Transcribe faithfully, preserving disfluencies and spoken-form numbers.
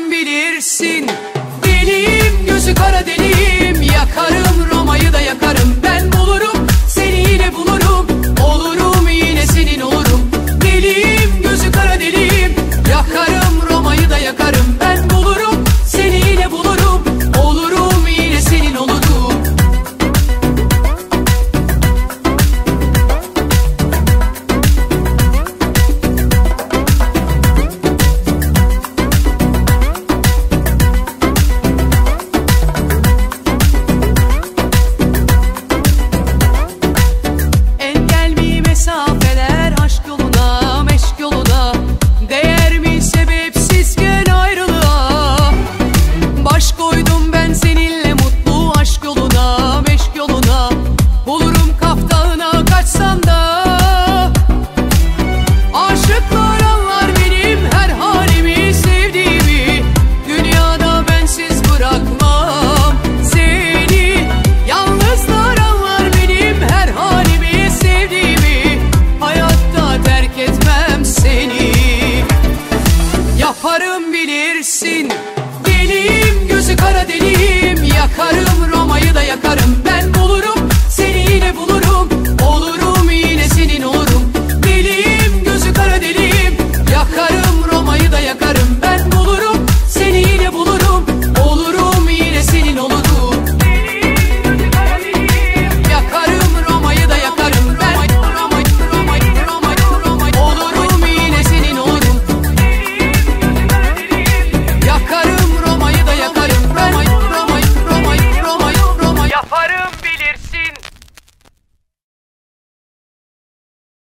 yaparım bilirsin. Deliyim, gözü kara deliyim, yakarım Roma'yı da yakarım. Ben bulurum seni, yine bulurum, olurum yine senin olurum. Deliyim, gözü kara deliyim, yakarım Roma'yı da yakarım. Ben bulurum seni, yine bulurum, olurum yine senin olurum. Yaparım bilirsin. Deliyim, gözü kara deliyim, yakarım Roma'yı da yakarım. Ben bulurum seni, yine bulurum,